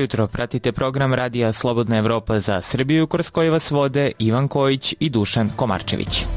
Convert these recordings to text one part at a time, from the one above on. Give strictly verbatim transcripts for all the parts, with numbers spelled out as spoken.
jutro, pratite program Radija Slobodna Evropa za Srbiju, kroz koji vas vode Ivan Kojić i Dušan Komarčević.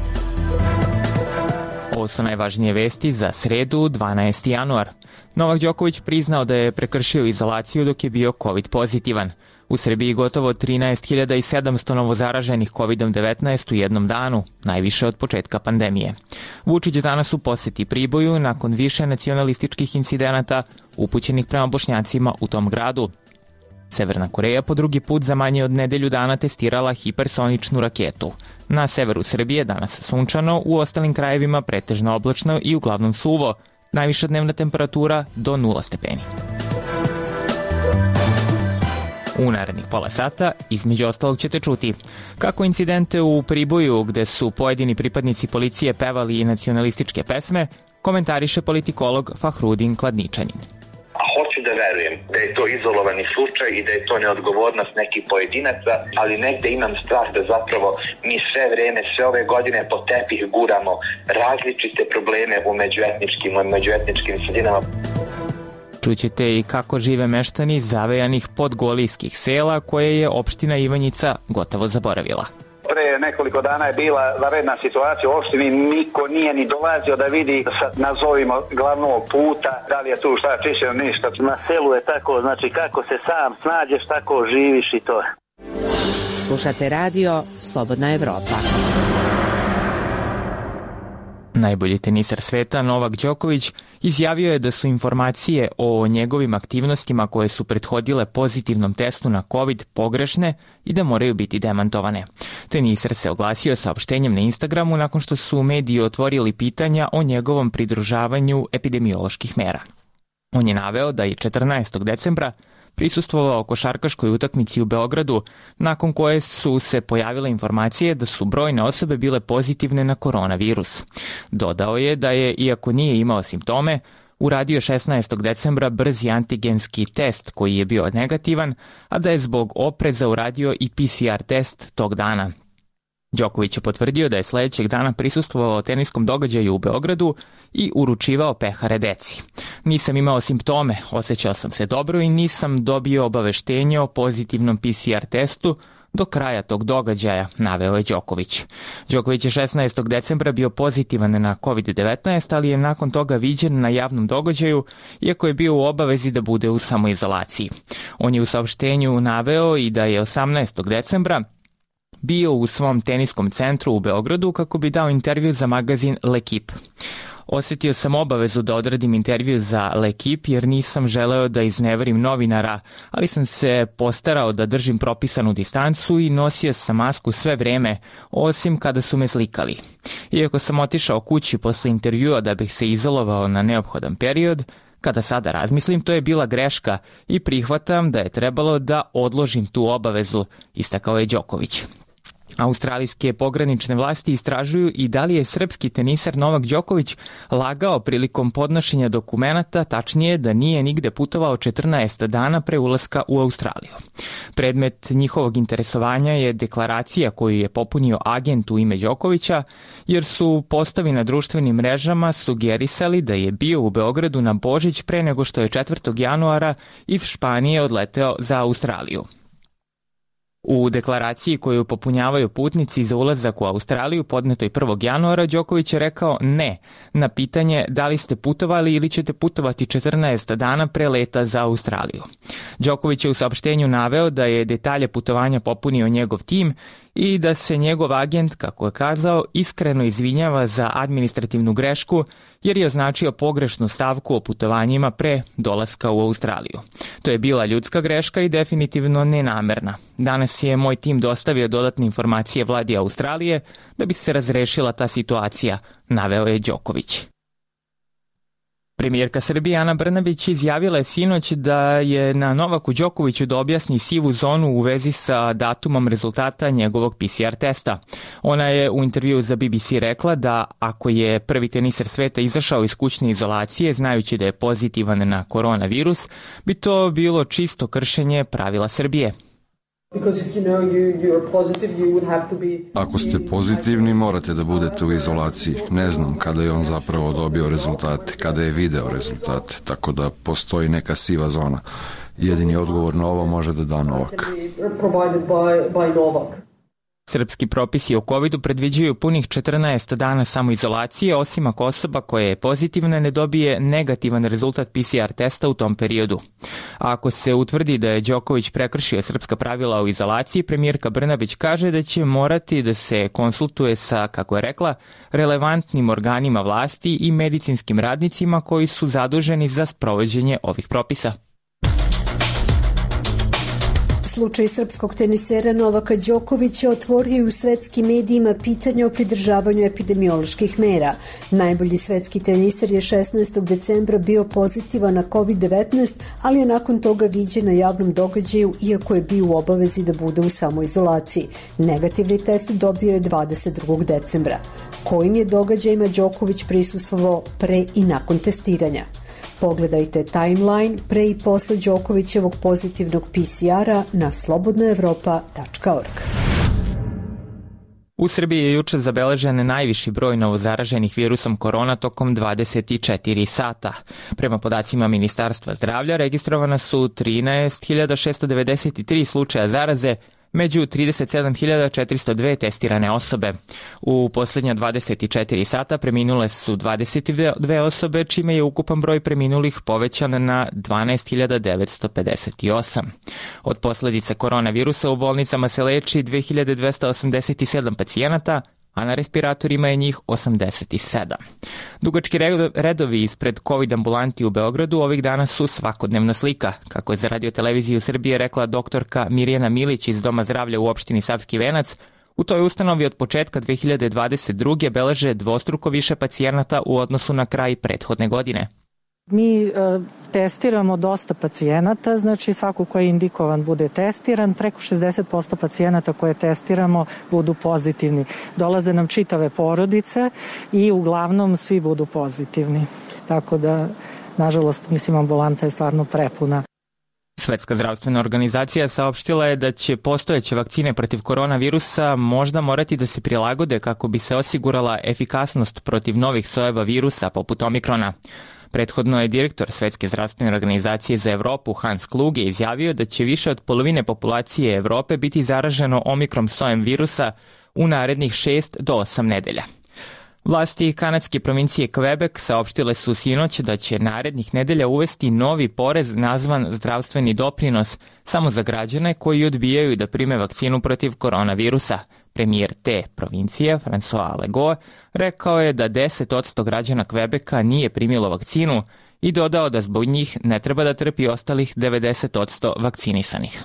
Ovo su najvažnije vesti za sredu, dvanaesti januar. Novak Đoković priznao da je prekršio izolaciju dok je bio COVID pozitivan. U Srbiji gotovo trinaest hiljada sedamsto novozaraženih kovidom devetnaest u jednom danu, najviše od početka pandemije. Vučić danas u poseti Priboju nakon više nacionalističkih incidenata upućenih prema Bošnjacima u tom gradu. Severna Koreja po drugi put za manje od nedelju dana testirala hipersoničnu raketu. Na severu Srbije danas sunčano, u ostalim krajevima pretežno oblačno i uglavnom suvo. Najviša dnevna temperatura do nula stepeni. U narednih pola sata, između ostalog, ćete čuti kako incidente u Priboju, gde su pojedini pripadnici policije pevali i nacionalističke pesme, komentariše politikolog Fahrudin Kladničanin. Hoću da verujem da je to izolovani slučaj i da je to neodgovornost nekih pojedinaca, ali negde imam strah da zapravo mi sve vreme, sve ove godine po tepih guramo različite probleme u međuetničkim, u međuetničkim sredinama. Čućete i kako žive meštani zavejanih podgolijskih sela koje je opština Ivanjica gotovo zaboravila. Pre nekoliko dana je bila vanredna situacija u opštini, niko nije ni dolazio da vidi, sad nazovimo, glavnog puta, da li je tu šta čišćeno, ništa. Na selu je tako, znači kako se sam snađeš, tako živiš i to. Slušate radio Slobodna Evropa. Najbolji tenisar sveta Novak Đoković izjavio je da su informacije o njegovim aktivnostima koje su prethodile pozitivnom testu na COVID pogrešne i da moraju biti demantovane. Tenisar se oglasio saopštenjem na Instagramu nakon što su mediji otvorili pitanja o njegovom pridržavanju epidemioloških mera. On je naveo da je četrnaestog decembra prisustvovao košarkaškoj utakmici u Beogradu, nakon koje su se pojavile informacije da su brojne osobe bile pozitivne na koronavirus. Dodao je da je, iako nije imao simptome, uradio šesnaestog decembra brzi antigenski test koji je bio negativan, a da je zbog opreza uradio i P C R test tog dana. Đoković je potvrdio da je sledećeg dana prisustvovao teniskom događaju u Beogradu i uručivao pehare deci. Nisam imao simptome, osjećao sam se dobro i nisam dobio obaveštenje o pozitivnom P C R testu do kraja tog događaja, naveo je Đoković. Đoković je šesnaestog decembra bio pozitivan na COVID devetnaest, ali je nakon toga viđen na javnom događaju, iako je bio u obavezi da bude u samoizolaciji. On je u saopštenju naveo i da je osamnaestog decembra bio u svom teniskom centru u Beogradu kako bi dao intervju za magazin L'Equipe. Osetio sam obavezu da odradim intervju za L'Equipe jer nisam želeo da izneverim novinara, ali sam se postarao da držim propisanu distancu i nosio sam masku sve vreme, osim kada su me slikali. Iako sam otišao kući posle intervjua da bih se izolovao na neophodan period, kada sada razmislim, to je bila greška i prihvatam da je trebalo da odložim tu obavezu, istakao je Đoković. Australijske pogranične vlasti istražuju i da li je srpski tenisar Novak Đoković lagao prilikom podnošenja dokumenata, tačnije da nije nigde putovao četrnaest dana pre ulaska u Australiju. Predmet njihovog interesovanja je deklaracija koju je popunio agent u ime Đokovića, jer su postavi na društvenim mrežama sugerisali da je bio u Beogradu na Božić pre nego što je četvrtog januara iz Španije odleteo za Australiju. U deklaraciji koju popunjavaju putnici za ulazak u Australiju podnetoj prvog januara, Đoković je rekao ne na pitanje da li ste putovali ili ćete putovati četrnaest dana pre leta za Australiju. Đoković je u saopštenju naveo da je detalje putovanja popunio njegov tim i da se njegov agent, kako je kazao, iskreno izvinjava za administrativnu grešku jer je označio pogrešnu stavku o putovanjima pre dolaska u Australiju. To je bila ljudska greška i definitivno nenamerna. Danas je moj tim dostavio dodatne informacije vladi Australije da bi se razrešila ta situacija, naveo je Đoković. Premijerka Srbije Ana Brnabić izjavila je sinoć da je na Novaku Đokoviću da objasni sivu zonu u vezi sa datumom rezultata njegovog P C R testa. Ona je u intervjuu za B B C rekla da ako je prvi tenisar sveta izašao iz kućne izolacije znajući da je pozitivan na koronavirus, bi to bilo čisto kršenje pravila Srbije. Ako ste pozitivni, morate da budete u izolaciji. Ne znam kada je on zapravo dobio rezultate, kada je video rezultate, tako da postoji neka siva zona. Jedini odgovor na ovo može da da Novak. Srpski propisi o covidu predviđaju punih četrnaest dana samoizolacije, osim ako osoba koja je pozitivna ne dobije negativan rezultat P C R testa u tom periodu. A ako se utvrdi da je Đoković prekršio srpska pravila o izolaciji, premijerka Brnabić kaže da će morati da se konsultuje sa, kako je rekla, relevantnim organima vlasti i medicinskim radnicima koji su zaduženi za sprovođenje ovih propisa. Slučaj srpskog tenisera Novaka Đokovića otvorio u svetskim medijima pitanje o pridržavanju epidemioloških mera. Najbolji svetski teniser je šesnaestog decembra bio pozitivan na kovid devetnaest, ali je nakon toga viđen na javnom događaju, iako je bio u obavezi da bude u samoizolaciji. Negativni test dobio je dvadeset drugog decembra. Kojim je događajima Đoković prisustvovao pre i nakon testiranja? Pogledajte timeline pre i posle Đokovićevog pozitivnog P C R-a na slobodna evropa tačka org. U Srbiji je juče zabeležen najviši broj novozaraženih virusom korona tokom dvadeset četiri sata. Prema podacima Ministarstva zdravlja registrovana su trinaest hiljada šesto devedeset tri slučaja zaraze, među trideset sedam hiljada četiristo dve testirane osobe. U posljednja dvadeset četiri sata preminule su dvadeset dve osobe, čime je ukupan broj preminulih povećan na dvanaest hiljada devetsto pedeset osam. Od posljedica koronavirusa u bolnicama se leči dve hiljade dvesta osamdeset sedam pacijenata, a na respiratorima je njih osamdeset sedam. Dugački redovi ispred COVID ambulanti u Beogradu ovih dana su svakodnevna slika. Kako je za Radio televiziju Srbije rekla doktorka Mirjana Milić iz Doma zdravlja u opštini Savski Venac, u toj ustanovi od početka dve hiljade dvadeset druge beleže dvostruko više pacijenata u odnosu na kraj prethodne godine. Mi e, testiramo dosta pacijenata, znači svako ko je indikovan bude testiran, preko šezdeset posto pacijenata koje testiramo budu pozitivni. Dolaze nam čitave porodice i uglavnom svi budu pozitivni. Tako da, nažalost, mislim, ambulanta je stvarno prepuna. Svetska zdravstvena organizacija saopštila je da će postojeće vakcine protiv koronavirusa možda morati da se prilagode kako bi se osigurala efikasnost protiv novih sojeva virusa poput omikrona. Prethodno je direktor Svetske zdravstvene organizacije za Evropu Hans Kluge izjavio da će više od polovine populacije Evrope biti zaraženo omikron sojem virusa u narednih šest do osam nedelja. Vlasti kanadske provincije Quebec saopštile su sinoć da će narednih nedelja uvesti novi porez nazvan zdravstveni doprinos samo za građane koji odbijaju da prime vakcinu protiv koronavirusa. Premijer te provincije, François Legault, rekao je da deset posto građana Quebeca nije primilo vakcinu i dodao da zbog njih ne treba da trpi ostalih devedeset posto vakcinisanih.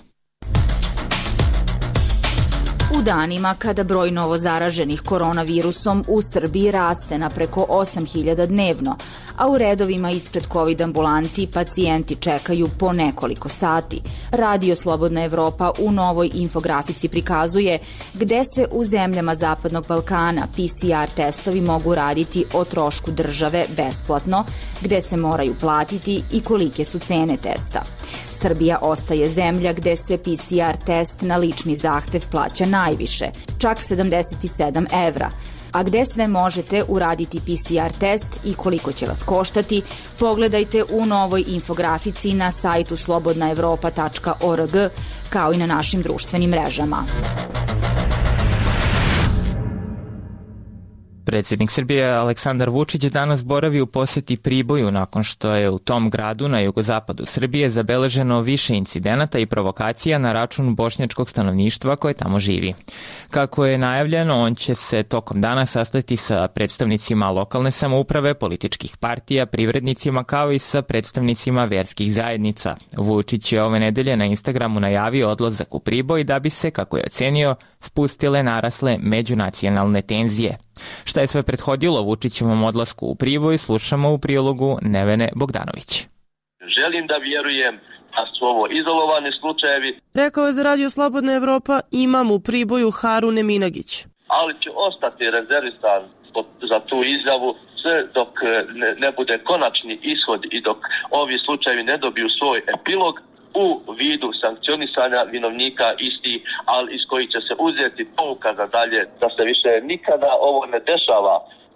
U danima kada broj novozaraženih koronavirusom u Srbiji raste na preko osam hiljada dnevno, a u redovima ispred COVID ambulanti pacijenti čekaju po nekoliko sati, Radio Slobodna Evropa u novoj infografici prikazuje gde se u zemljama Zapadnog Balkana P C R testovi mogu raditi o trošku države besplatno, gde se moraju platiti i kolike su cene testa. Srbija ostaje zemlja gde se P C R test na lični zahtev plaća najviše, čak sedamdeset sedam evra. A gde sve možete uraditi P C R test i koliko će vas koštati, pogledajte u novoj infografici na sajtu slobodna evropa tačka org, kao i na našim društvenim mrežama. Predsjednik Srbije Aleksandar Vučić danas boravi u posjeti Priboju nakon što je u tom gradu na jugozapadu Srbije zabeleženo više incidenata i provokacija na račun bošnjačkog stanovništva koje tamo živi. Kako je najavljeno, on će se tokom dana sastati sa predstavnicima lokalne samouprave, političkih partija, privrednicima kao i sa predstavnicima verskih zajednica. Vučić je ove nedelje na Instagramu najavio odlazak u Priboj da bi se, kako je ocenio, spustile narasle međunacionalne tenzije. Šta je sve prethodilo Vučićevom odlasku u Priboj, slušamo u prilogu Nevene Bogdanović. Želim da vjerujem da su ovo izolovani slučajevi. Rekao je za Radio Slobodna Evropa imam u Priboju Harun Eminagić. Ali će ostati rezervisan za tu izjavu sve dok ne, ne bude konačni ishod i dok ovi slučajevi ne dobiju svoj epilog u vidu sankcionisanja vinovnika isti, ali iz kojih će se uzeti pouka za dalje, da se više nikada ovo ne dešava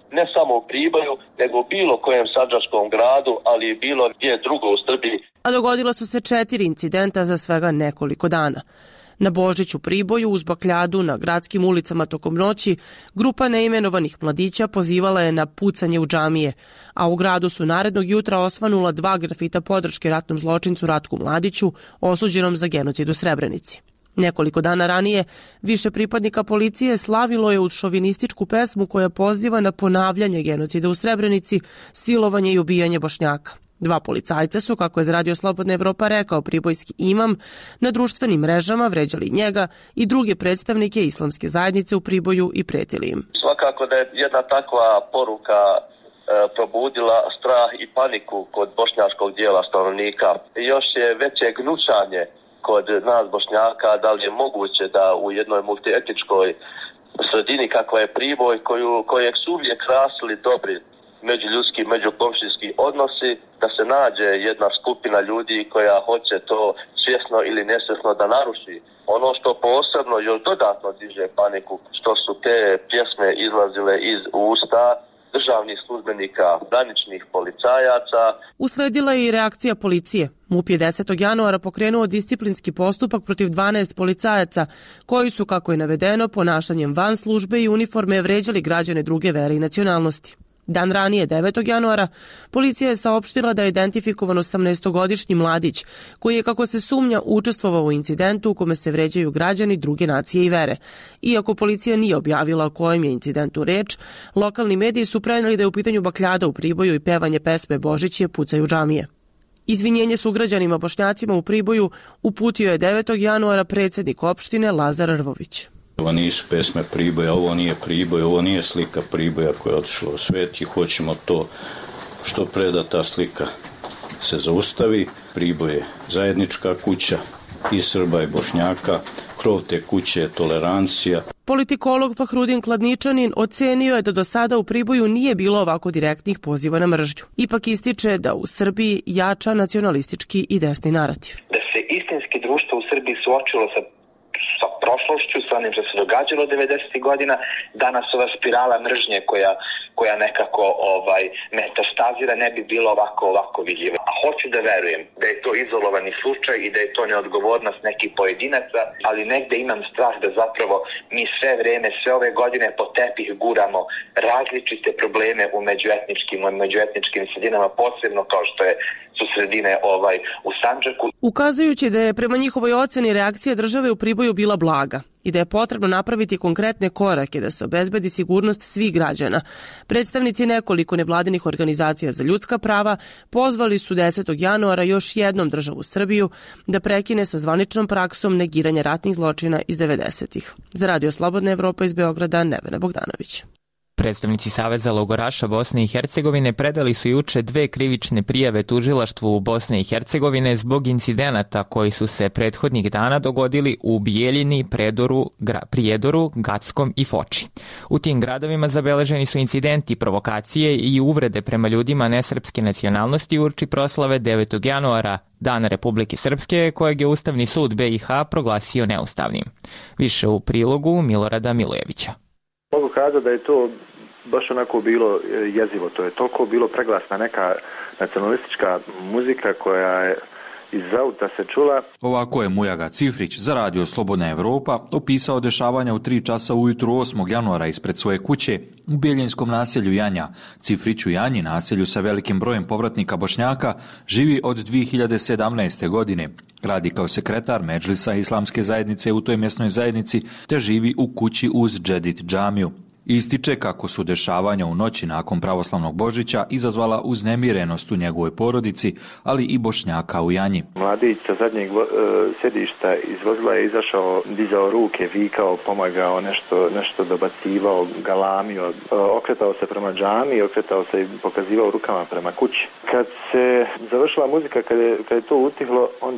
ne samo u Priboju, nego u bilo kojem sandžačkom gradu, ali i bilo gdje drugo u Srbiji. A dogodila su se četiri incidenta za svega nekoliko dana. Na Božić u Priboju, uz bakljadu na gradskim ulicama tokom noći, grupa neimenovanih mladića pozivala je na pucanje u džamije, a u gradu su narednog jutra osvanula dva grafita podrške ratnom zločincu Ratku Mladiću, osuđenom za genocid u Srebrenici. Nekoliko dana ranije, više pripadnika policije slavilo je uz šovinističku pesmu koja poziva na ponavljanje genocida u Srebrenici, silovanje i ubijanje Bošnjaka. Dva policajca su, kako je za Radio Slobodna Evropa rekao pribojski imam, na društvenim mrežama vređali njega i druge predstavnike islamske zajednice u Priboju i pretili im. Svakako da je jedna takva poruka e, probudila strah i paniku kod bošnjačkog dijela stanovnika. Još je veće gnučanje kod nas Bošnjaka, da li je moguće da u jednoj multietničkoj sredini kakva je Priboj, koju, kojeg su uvijek krasili dobri međuljudski, međukomšijski odnosi, da se nađe jedna skupina ljudi koja hoće to svjesno ili nesvjesno da naruši. Ono što posebno još dodatno diže paniku, što su te pjesme izlazile iz usta državnih službenika, graničnih policajaca. Usledila je i reakcija policije. MUP je desetog januara pokrenuo disciplinski postupak protiv dvanaest policajaca, koji su, kako je navedeno, ponašanjem van službe i uniforme vređali građane druge vere i nacionalnosti. Dan ranije, devetog januara, policija je saopštila da je identifikovan osamnaestogodišnji mladić, koji je, kako se sumnja, učestvovao u incidentu u kome se vređaju građani druge nacije i vere. Iako policija nije objavila o kojem je incidentu reč, lokalni mediji su preneli da je u pitanju bakljada u Priboju i pevanje pesme Božić je pucaju džamije. Izvinjenje sugrađanima Bošnjacima u Priboju uputio je devetog januara predsjednik opštine Lazar Rvović. Ovo nisu pesme Priboja, ovo nije Priboj, ovo nije slika Priboja koja je otišla u svet i hoćemo to što pre da ta slika se zaustavi. Priboj je zajednička kuća i Srba i Bošnjaka, krov te kuće je tolerancija. Politikolog Fahrudin Kladničanin ocenio je da do sada u Priboju nije bilo ovako direktnih poziva na mržnju. Ipak ističe da u Srbiji jača nacionalistički i desni narativ. Da se istinski društvo u Srbiji suočilo sa sa prošlošću, sa onim što se događalo devedesetih godina, danas ova spirala mržnje koja, koja nekako ovaj, metastazira ne bi bilo ovako, ovako vidljiva. A hoću da verujem da je to izolovani slučaj i da je to neodgovornost nekih pojedinaca, ali negde imam strah da zapravo mi sve vreme, sve ove godine po tepih guramo različite probleme u međuetničkim, u međuetničkim sredinama, posebno kao što je su sredine ovaj, u Sandžaku. Ukazujući da je prema njihovoj oceni reakcija države u Priboju bila blaga i da je potrebno napraviti konkretne korake da se obezbedi sigurnost svih građana, predstavnici nekoliko nevladinih organizacija za ljudska prava pozvali su desetog januara još jednom državu Srbiju da prekine sa zvaničnom praksom negiranja ratnih zločina iz devedesetih. Za Radio Slobodna Evropa iz Beograda, Nevena Bogdanović. Predstavnici Saveza logoraša Bosne i Hercegovine predali su juče dve krivične prijave tužilaštvu Bosne i Hercegovine zbog incidenata koji su se prethodnih dana dogodili u Bijeljini, Predoru, Prijedoru, Gackom i Foči. U tim gradovima zabeleženi su incidenti, provokacije i uvrede prema ljudima nesrpske nacionalnosti uoči proslave devetog januara, Dana Republike Srpske, kojeg je Ustavni sud B i H proglasio neustavnim. Više u prilogu Milorada Milojevića. Mogu kazati da je to baš onako bilo jezivo, to je toliko bilo preglasna neka nacionalistička muzika koja je iz auta se čula. Ovako je Mujaga Cifrić za Radio Slobodna Evropa opisao dešavanja u tri časa ujutru osmog januara ispred svoje kuće u Bijeljinskom naselju Janja. Cifrić u Janji, naselju sa velikim brojem povratnika Bošnjaka, živi od dvije hiljade sedamnaeste. godine. Radi kao sekretar Medžlisa islamske zajednice u toj mjesnoj zajednici te živi u kući uz Džedit džamiju. Ističe kako su dešavanja u noći nakon pravoslavnog Božića izazvala uznemirenost u njegovoj porodici, ali i Bošnjaka u Janji. Mladić sa zadnjeg uh, sjedišta iz vozila je izašao, dizao ruke, vikao, pomagao, nešto, nešto dobacivao, galamio, uh, okretao se prema džami, okretao se i pokazivao rukama prema kući. Kad se završila muzika, kad je, kad je to utihlo, onda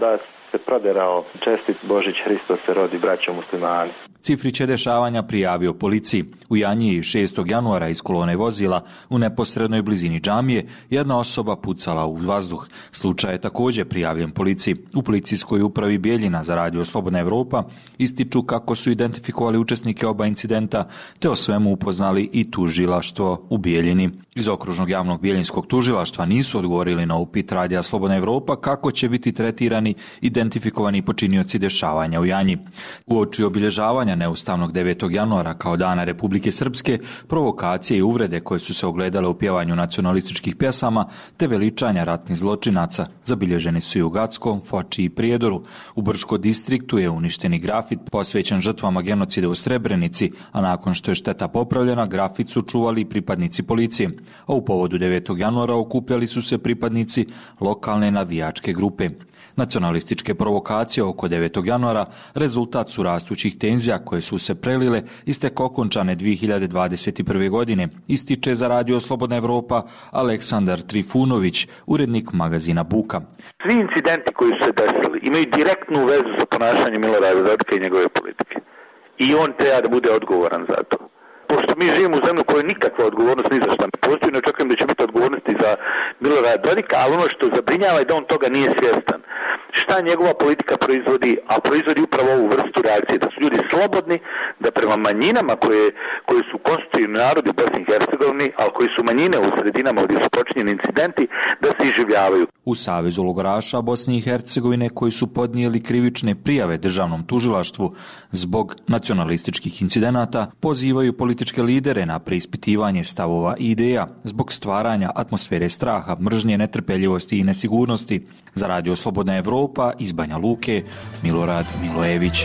se proderao. Čestit Božić, Hristos se rodi, braćo muslimani. Cifrić je dešavanja prijavio policiji. U Janji šestog januara iz kolone vozila u neposrednoj blizini džamije jedna osoba pucala u vazduh. Slučaj je također prijavljen policiji. U policijskoj upravi Bijeljina za radio Slobodna Evropa ističu kako su identifikovali učesnike oba incidenta te o svemu upoznali i tužilaštvo u Bijeljini. Iz okružnog javnog bijeljinskog tužilaštva nisu odgovorili na upit radija Slobodna Evropa kako će biti tretirani identifikovani počinioci dešavanja u Janji. Uoči obilježavanja neustavnog devetog januara kao Dana Republike Srpske, provokacije i uvrede koje su se ogledale u pjevanju nacionalističkih pjesama te veličanja ratnih zločinaca zabilježeni su i u Gackom, Foči i Prijedoru. U Brčko distriktu je uništeni grafit posvećen žrtvama genocida u Srebrenici, a nakon što je šteta popravljena, grafit su čuvali pripadnici policije. A u povodu devetog januara okupljali su se pripadnici lokalne navijačke grupe. Nacionalističke provokacije oko devetog januara rezultat su rastućih tenzija koje su se prelile iz tek okončane dvije hiljade dvadeset prve. godine, ističe za radio Slobodna Evropa Aleksandar Trifunović, urednik magazina Buka. Svi incidenti koji su se desili imaju direktnu vezu sa ponašanjem Milorada Dodika i njegove politike. I on treba da bude odgovoran za to. Pošto mi živimo u zemlju koja nikakva odgovornost ni za šta ne postoji, ne očekujem da će biti odgovornosti za Milorada Dodika, ali ono što zabrinjava je da on toga nije svjestan. Šta njegova politika proizvodi, a proizvodi upravo ovu vrstu reakcije, da su ljudi slobodni, da prema manjinama koje, koje su konstitutivni narodi u Bosni i Hercegovini, ali koji su manjine u sredinama gdje su počinjeni incidenti, da se iživljavaju. U Savezu logoraša Bosne i Hercegovine koji su podnijeli krivične prijave državnom tužilaštvu zbog nacionalističkih incidenata pozivaju političke lidere na preispitivanje stavova i ideja zbog stvaranja atmosfere straha, mržnje, netrpeljivosti i nesigurnosti. Za radio Slobodna Evropa iz Banja Luke, Milorad Milojević.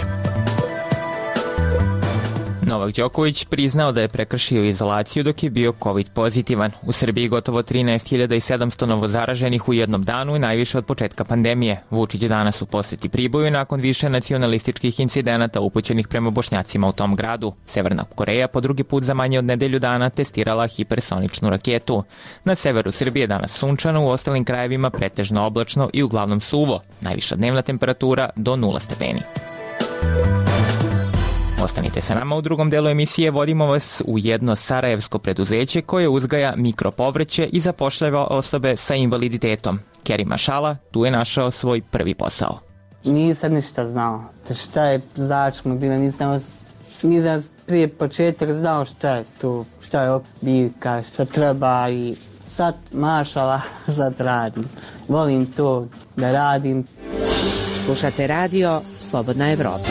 Novak Đoković priznao da je prekršio izolaciju dok je bio COVID pozitivan. U Srbiji gotovo trinaest hiljada sedamsto novozaraženih u jednom danu i najviše od početka pandemije. Vučić je danas u poseti Priboju nakon više nacionalističkih incidenata upućenih prema Bošnjacima u tom gradu. Severna Koreja po drugi put za manje od nedelju dana testirala hipersoničnu raketu. Na severu Srbije danas sunčano, u ostalim krajevima pretežno oblačno i uglavnom suvo. Najviša dnevna temperatura do nula stepeni. Ostanite sa nama u drugom delu emisije, vodimo vas u jedno sarajevsko preduzeće koje uzgaja mikropovrće i zapošljava osobe sa invaliditetom. Keri Mašala tu je našao svoj prvi posao. Nisam ništa znao. Šta je začmo bilo, nisam, nisam prije početak znao šta je tu, šta je biljka, šta treba i sad mašala, sad radim. Volim to da radim. Slušate radio Slobodna Evropa.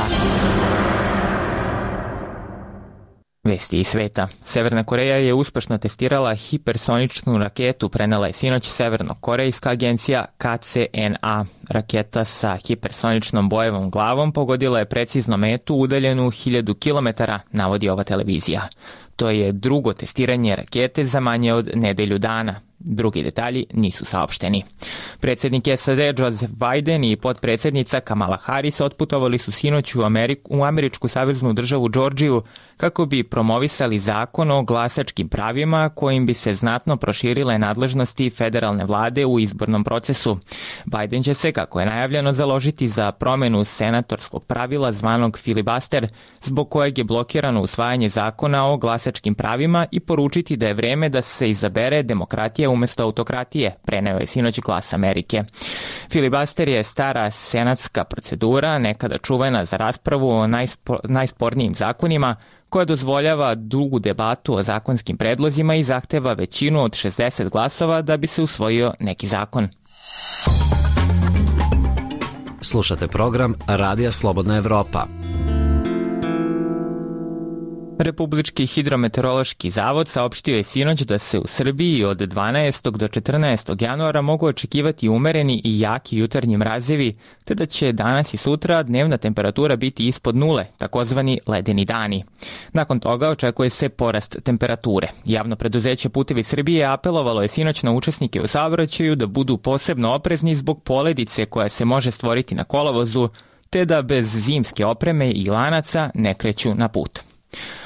Vesti iz sveta. Severna Koreja je uspešno testirala hipersoničnu raketu, prenela je sinoć severno-korejska agencija K C N A. Raketa sa hipersoničnom bojevom glavom pogodila je precizno metu udaljenu hiljadu kilometara, navodi ova televizija. To je drugo testiranje rakete za manje od nedelju dana. Drugi detalji nisu saopšteni. Predsjednik S A D Joseph Biden i potpredsjednica Kamala Harris otputovali su sinoć u, Ameriku, u američku saveznu državu Džordžiju kako bi promovisali zakon o glasačkim pravima kojim bi se znatno proširile nadležnosti federalne vlade u izbornom procesu. Biden će se, kako je najavljeno, založiti za promjenu senatorskog pravila zvanog filibuster, zbog kojeg je blokirano usvajanje zakona o glasačkim pravima i poručiti da je vreme da se izabere demokratija umjesto autokratije, preneo je sinoć Glas Amerike. Filibuster je stara senatska procedura, nekada čuvena za raspravu o najspo, najspornijim zakonima, koja dozvoljava dugu debatu o zakonskim predlozima i zahteva većinu od šezdeset glasova da bi se usvojio neki zakon. Slušate program Radija Slobodna Evropa. Republički hidrometeorološki zavod saopštio je sinoć da se u Srbiji od dvanaestog do četrnaestog januara mogu očekivati umereni i jaki jutarnji mrazevi, te da će danas i sutra dnevna temperatura biti ispod nule, takozvani ledeni dani. Nakon toga očekuje se porast temperature. Javno preduzeće Putevi Srbije apelovalo je sinoć na učesnike u saobraćaju da budu posebno oprezni zbog poledice koja se može stvoriti na kolovozu, te da bez zimske opreme i lanaca ne kreću na put.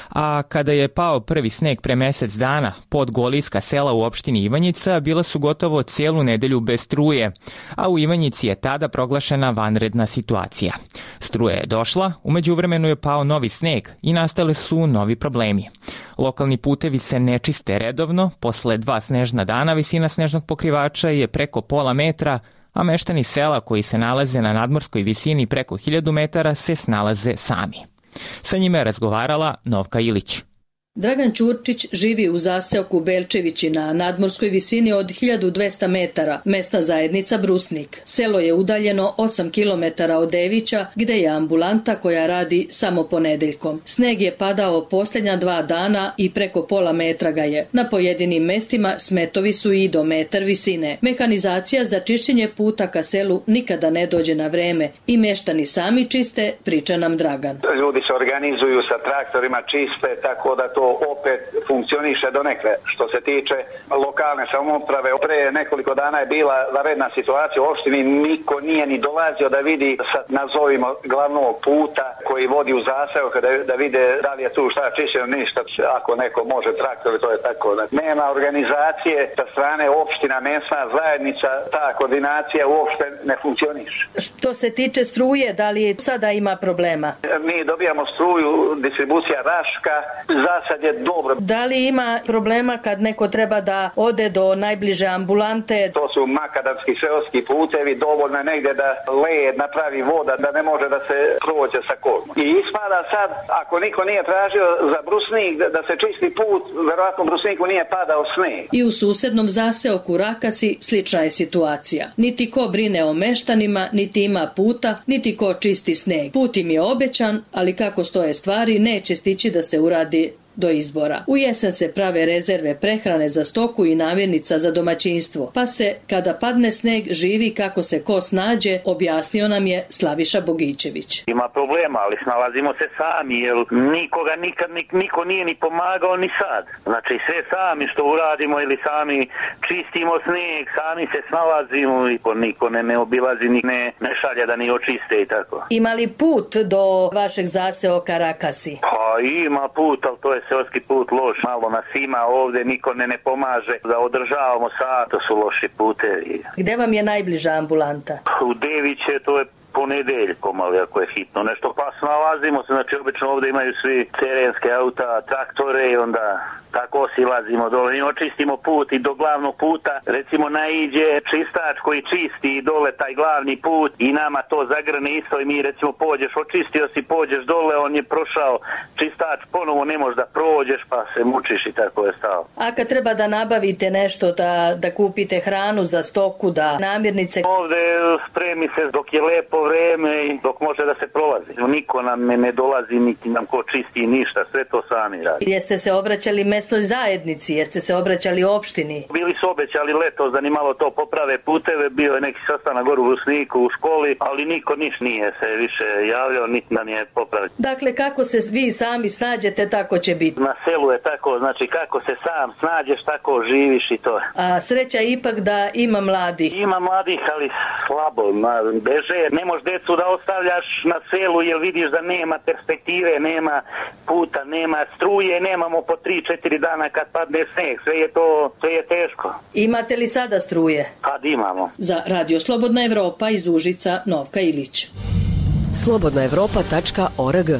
A kada je pao prvi sneg pre mesec dana, podgolijska sela u opštini Ivanjica bila su gotovo cijelu nedelju bez struje, a u Ivanjici je tada proglašena vanredna situacija. Struja je došla, u međuvremenu je pao novi sneg i nastale su novi problemi. Lokalni putevi se ne čiste redovno, posle dva snežna dana visina snežnog pokrivača je preko pola metra, a meštani sela koji se nalaze na nadmorskoj visini preko hiljadu metara se snalaze sami. Sa njima je razgovarala Novka Ilić. Dragan Ćurčić živi u zaseoku Belčevići na nadmorskoj visini od hiljadu dvesta metara, mesta zajednica Brusnik. Selo je udaljeno osam kilometara od Devića, gde je ambulanta koja radi samo ponedeljkom. Sneg je padao posljednja dva dana i preko pola metra ga je. Na pojedinim mestima smetovi su i do metar visine. Mehanizacija za čišćenje puta ka selu nikada ne dođe na vreme i meštani sami čiste, priča nam Dragan. Ljudi se organizuju sa traktorima, čiste, tako da to opet funkcioniše donekle. Što se tiče lokalne samouprave, pre nekoliko dana je bila vanredna situacija u opštini, niko nije ni dolazio da vidi, sad nazovimo, glavnog puta koji vodi u zaseok, da, da vide da li je tu šta čišćeno, ništa. Ako neko može traktor, to je tako. Nema organizacije sa strane opština, mesna zajednica, ta koordinacija uopšte ne funkcioniše. Što se tiče struje, da li sada ima problema? Mi dobijamo struju, distribucija Raška, za sad je dobro. Da li ima problema kad neko treba da ode do najbliže ambulante? To su makadamski seoski putevi, dovoljno je negdje da led napravi voda, da ne može da se prođe sa kolom. I ispada sad, ako niko nije tražio za Brusnik da, da se čisti put, verovatno Brusniku nije padao sneg. I u susednom zaseoku Rakasi slična je situacija. Niti ko brine o meštanima, niti ima puta, niti ko čisti sneg. Put im je obećan, ali kako stoje stvari, neće stići da se uradi do izbora. U jesen se prave rezerve prehrane za stoku i namirnica za domaćinstvo, pa se, kada padne sneg, živi kako se ko snađe, objasnio nam je Slaviša Bogićević. Ima problema, ali snalazimo se sami, jer nikoga nikad niko nije ni pomagao ni sad. Znači sve sami što uradimo ili sami čistimo sneg, sami se snalazimo i niko ne, ne obilazi, ne, ne šalje da ni očiste i tako. Ima li put do vašeg zaseoka Rakasi? Pa ima put, ali to je seoski put loš, malo nas ima ovdje, niko ne, ne pomaže da održavamo sad, to su loši putevi. Gde vam je najbliža ambulanta? U Deviće, to je ponedeljkom, ali ako je hitno nešto, pa snalazimo se, znači obično ovdje imaju svi terenske auta, traktore i onda tako silazimo dole i očistimo put i do glavnog puta, recimo naiđe čistač koji čisti dole taj glavni put i nama to zagrne isto i mi recimo pođeš, očistio si, pođeš dole, on je prošao čistač, ponovo ne možeš da prođeš pa se mučiš i tako je stao. A kad treba da nabavite nešto, da, da kupite hranu za stoku, da namirnice? Ovdje spremi se dok je lepo vreme i dok može da se prolazi. Niko nam ne, ne dolazi, niti nam ko čisti ništa, sve to sami radi. Jeste se obraćali mesnoj zajednici, jeste se obraćali opštini? Bili su obećali letos da ni malo to poprave puteve, bio je neki sastanak gore u Brusniku u školi, ali niko niš nije se više javljao, niti nam je popraviti. Dakle, kako se vi sami snađete, tako će biti? Na selu je tako, znači kako se sam snađeš, tako živiš i to. A sreća ipak da ima mladih? Ima mladih, ali slabo, beže, ne možeš decu da ostavljaš na selu jer vidiš da nema perspektive, nema puta, nema struje, nemamo po tri četiri dana kad padne sneg, sve je to, sve je teško. Imate li sada struje? Kad imamo. Za Radio Slobodna Evropa iz Užica, Novka Ilić. slobodna evropa tačka org.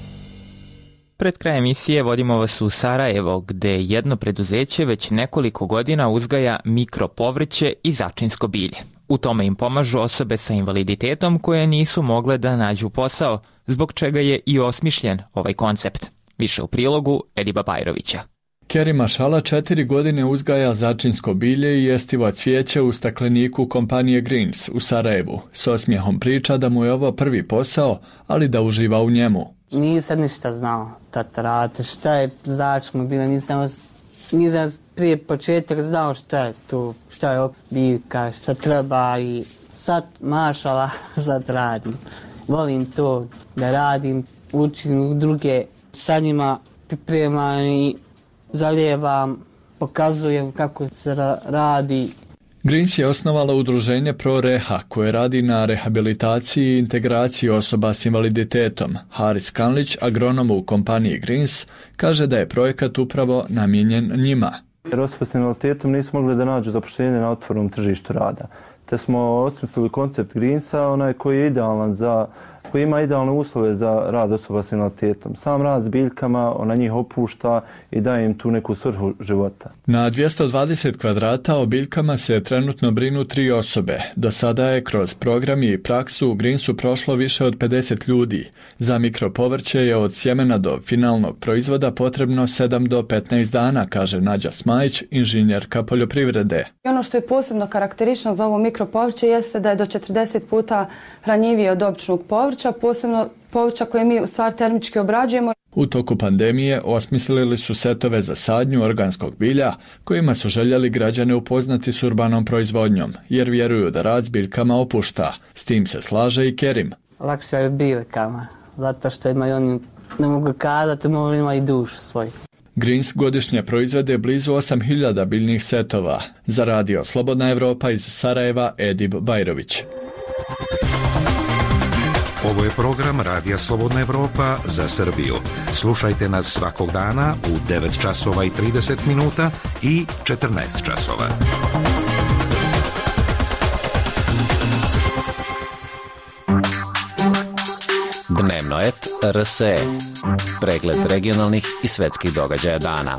Pred kraj emisije vodimo vas u Sarajevo, gde jedno preduzeće već nekoliko godina uzgaja mikropovrće i začinsko bilje. U tome im pomažu osobe sa invaliditetom koje nisu mogle da nađu posao, zbog čega je i osmišljen ovaj koncept. Više u prilogu Ediba Bajrovića. Kerima Šala četiri godine uzgaja začinsko bilje i jestiva cvijeće u stakleniku kompanije Greens u Sarajevu. S osmijehom priča da mu je ovo prvi posao, ali da uživa u njemu. Nisam ništa znao tatarate, šta je začinsko bilje, nisam, nisam prije početak znao šta je tu, šta je biljka, šta treba i sad mašala sad radim. Volim to da radim, učim druge, sa njima pripremam i zalijevam, pokazujem kako se ra- radi. Greens je osnovala udruženje ProReha koje radi na rehabilitaciji i integraciji osoba s invaliditetom. Haris Kanlić, agronom u kompaniji Greens, kaže da je projekat upravo namijenjen njima. Jer osobe s invaliditetom nisu mogli da nađu zapošljenje na otvorenom tržištu rada. Te smo osmislili koncept Greensa, onaj koji je idealan za koji ima idealne uslove za rad osoba s invaliditetom. Sam rad s biljkama, ona njih opušta i daje im tu neku svrhu života. Na dvjesto dvadeset kvadrata o biljkama se trenutno brinu tri osobe. Do sada je kroz program i praksu u Greensu prošlo više od pedeset ljudi. Za mikropovrće je od sjemena do finalnog proizvoda potrebno sedam do petnaest dana, kaže Nađa Smajić, inženjerka poljoprivrede. Ono što je posebno karakteristično za ovo mikropovrće jeste da je do četrdeset puta hranjivije od običnog povrća, posebno povrća koje mi u stvari termički obrađujemo. U toku pandemije osmislili su setove za sadnju organskog bilja kojima su željeli građane upoznati s urbanom proizvodnjom, jer vjeruju da rad s biljkama opušta. S tim se slaže i Kerim. Lakše je biljkama, zato što imaju oni, ne mogu kazati, mogu imaju i dušu svoju. Greens godišnje proizvede blizu osam hiljada biljnih setova. Za radio Slobodna Evropa iz Sarajeva, Edib Bajrović. Ovo je program Radija Slobodna Evropa za Srbiju. Slušajte nas svakog dana u devet časova i trideset minuta i četrnaest časova. Dnevno et R S E. Pregled regionalnih i svetskih događaja dana.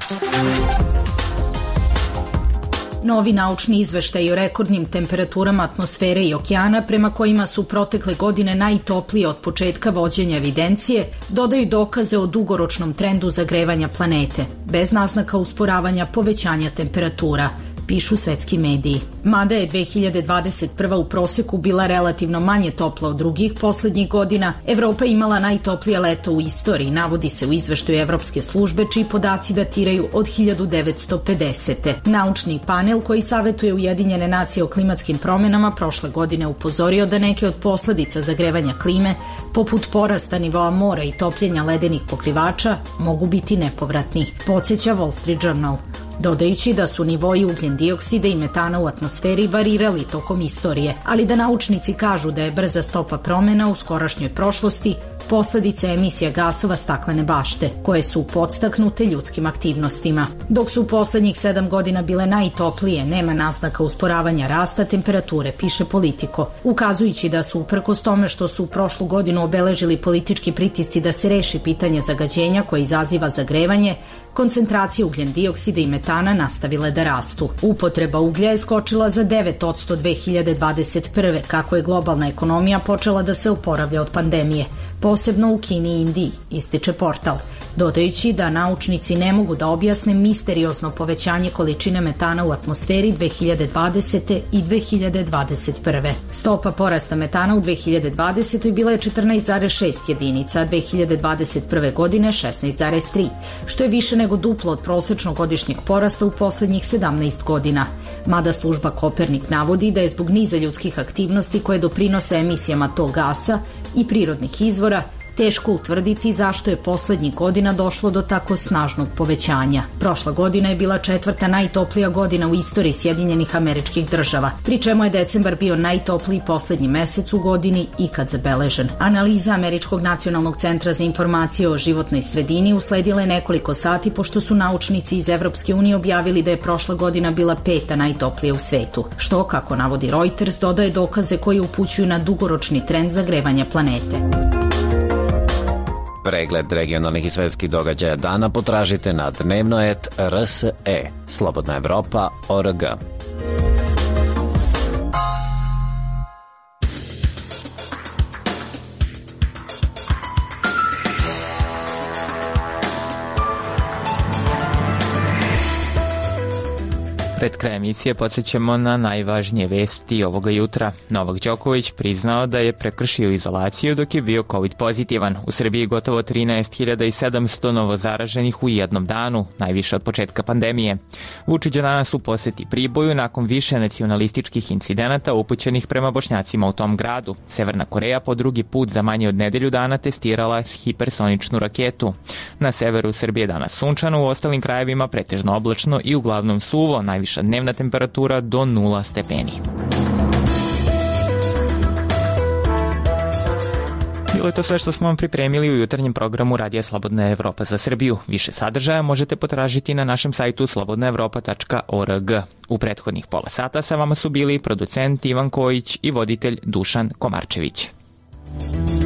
Novi naučni izveštaj o rekordnim temperaturama atmosfere i okeana, prema kojima su protekle godine najtoplije od početka vođenja evidencije, dodaju dokaze o dugoročnom trendu zagrevanja planete, bez naznaka usporavanja povećanja temperatura, pišu svetski mediji. Mada je dve hiljade dvadeset prva u proseku bila relativno manje topla od drugih poslednjih godina, Evropa imala najtoplije leto u istoriji, navodi se u izveštaju Evropske službe, čiji podaci datiraju od hiljadu devetsto pedesete. Naučni panel koji savetuje Ujedinjene nacije o klimatskim promenama prošle godine upozorio da neke od posledica zagrevanja klime, poput porasta nivoa mora i topljenja ledenih pokrivača, mogu biti nepovratni, podsjeća Wall Street Journal, dodajući da su nivoji ugljen dioksida i metana u atmosferi varirali tokom istorije, ali da naučnici kažu da je brza stopa promena u skorašnjoj prošlosti posledica emisija gasova staklene bašte, koje su podstaknute ljudskim aktivnostima. Dok su u poslednjih sedam godina bile najtoplije, nema naznaka usporavanja rasta temperature, piše Politico, ukazujući da su uprkos tome što su prošlu godinu obeležili politički pritisci da se reši pitanje zagađenja koje izaziva zagrevanje, koncentracije ugljen dioksida i metana nastavile da rastu. Upotreba uglja je skočila za devet posto dve hiljade dvadeset prve kako je globalna ekonomija počela da se oporavlja od pandemije, posebno u Kini i Indiji, ističe portal, dodajući da naučnici ne mogu da objasne misteriozno povećanje količine metana u atmosferi dve hiljade dvadesete i dve hiljade dvadeset prve. Stopa porasta metana u dve hiljade dvadesetoj bila je četrnaest zarez šest jedinica, a dve hiljade dvadeset prve godine šesnaest zarez tri, što je više nego duplo od prosečnog godišnjeg porasta u poslednjih sedamnaest godina. Mada služba Kopernik navodi da je zbog niza ljudskih aktivnosti koje doprinose emisijama tog gasa i prirodnih izvora teško utvrditi zašto je poslednjih godina došlo do tako snažnog povećanja. Prošla godina je bila četvrta najtoplija godina u istoriji Sjedinjenih Američkih Država, pri čemu je decembar bio najtopliji poslednji mesec u godini ikad zabeležen. Analiza Američkog nacionalnog centra za informacije o životnoj sredini usledila je nekoliko sati pošto su naučnici iz Evropske unije objavili da je prošla godina bila peta najtoplija u svetu, što, kako navodi Reuters, dodaje dokaze koji upućuju na dugoročni trend zagrevanja planete. Pregled regionalnih i svetskih događaja dana potražite na dnevno et R S E, Slobodna Evropa, O R G. Pred kraj emisije podsjećamo na najvažnije vesti ovoga jutra. Novak Đoković priznao da je prekršio izolaciju dok je bio COVID pozitivan. U Srbiji gotovo trinaest hiljada sedamsto novozaraženih u jednom danu, najviše od početka pandemije. Vučić je danas u poseti Priboju nakon više nacionalističkih incidenata upućenih prema Bošnjacima u tom gradu. Severna Koreja po drugi put za manje od nedelju dana testirala hipersoničnu raketu. Na severu Srbije danas sunčano, u ostalim krajevima pretežno oblačno i uglavnom suvo, najviše najviša dnevna temperatura do nula stepeni. Bilo je to sve što smo vam pripremili u jutarnjem programu Radija Slobodna Evropa za Srbiju. Više sadržaja možete potražiti na našem sajtu slobodna evropa tačka org. U prethodnih pola sata sa vama su bili producent Ivan Kojić i voditelj Dušan Komarčević.